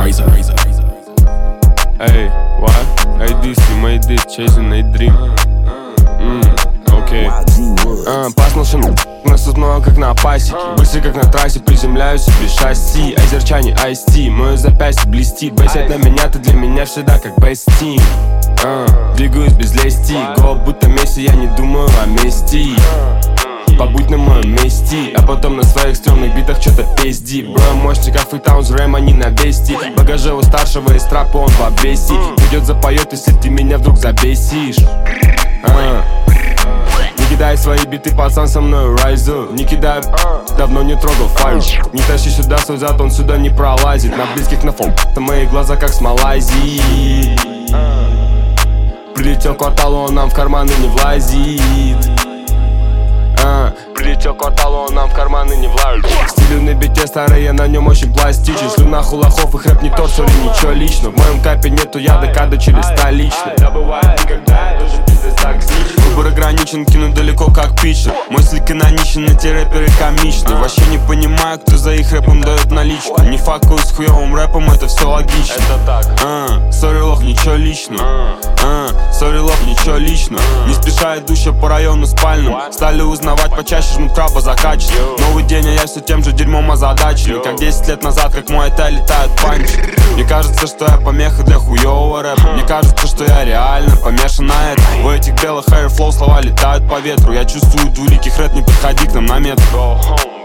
Razor. Hey, what? ADC made this, chasing a dream. Окей. Паснулся нас тут много, как на пасеке. Быстро, как на трассе, приземляюсь без шасси. Айзерчане, Ice-T, мое запястье блестит. Бейсет на меня, ты для меня всегда как бейс-тим. Двигаюсь без лести, го будто Месси, я не думаю о мести. Побудь на моем месте, а потом на своих стрёмных битах что-то пизди. Бро, мощный как Фритаунс, рэм, они на вести. В багаже у старшего из трапа, он в обвесе. Придет, запоет, если ты меня вдруг забесишь. Не кидай свои биты, пацан, со мной райзу. Не кидай, давно не трогал файл. Не тащи сюда свой зад, он сюда не пролазит. На близких на фон, то мои глаза как с Малайзии. Прилетел квартал, он нам в карманы не влазит. Прилетел квартал, он нам в карманы не влазит. Стилю на бите старый, я на нем очень пластичен. Слюна хулахов и хрэп не торт, сори, ничего лично. В моем капе нету яда, када через столичный. Да бывает никогда, я тоже пиздец так сничен. Выбор ограничен, кину далеко как питчер. Мой слик каноничен, эти рэперы комичны. Вообще не понимаю, кто за их рэпом дает наличку. Не факуюсь с хуёвым рэпом, это все логично. Это так. Сори, лох, ничего личного. Сори, лох, ничего личного. Не спеша идущая по району спальным. Стали узнавать почаще, жмут краба за качество. Новый день, а я все тем же дерьмом озадачен. Как 10 лет назад, как мой это летают панчи. Мне кажется, что я помеха для хуёвого рэпа. Мне кажется, что я реально помешан на этом. У этих белых hairflow слова летают по ветру. Я чувствую двуликих рэп, не подходи к нам на метр.